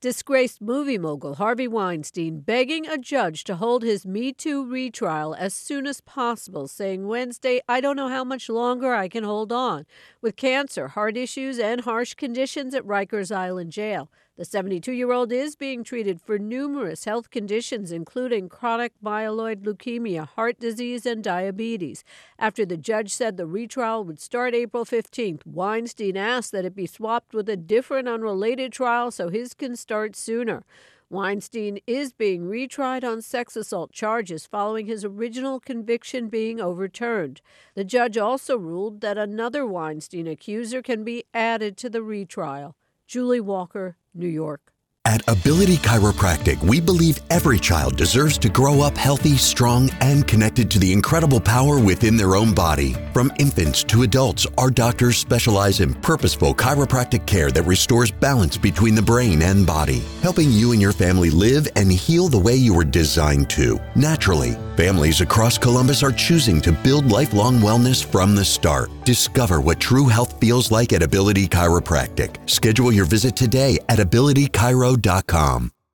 Disgraced movie mogul Harvey Weinstein begging a judge to hold his Me Too retrial as soon as possible, saying Wednesday, "I don't know how much longer I can hold on." With cancer, heart issues, and harsh conditions at Rikers Island Jail, the 72-year-old is being treated for numerous health conditions, including chronic myeloid leukemia, heart disease, and diabetes. After the judge said the retrial would start April 15th, Weinstein asked that it be swapped with a different unrelated trial so his can start sooner. Weinstein is being retried on sex assault charges following his original conviction being overturned. The judge also ruled that another Weinstein accuser can be added to the retrial. Julie Walker, New York. At Ability Chiropractic, we believe every child deserves to grow up healthy, strong, and connected to the incredible power within their own body. From infants to adults, our doctors specialize in purposeful chiropractic care that restores balance between the brain and body, helping you and your family live and heal the way you were designed to, naturally. Families across Columbus are choosing to build lifelong wellness from the start. Discover what true health feels like at Ability Chiropractic. Schedule your visit today at abilitychiro.com.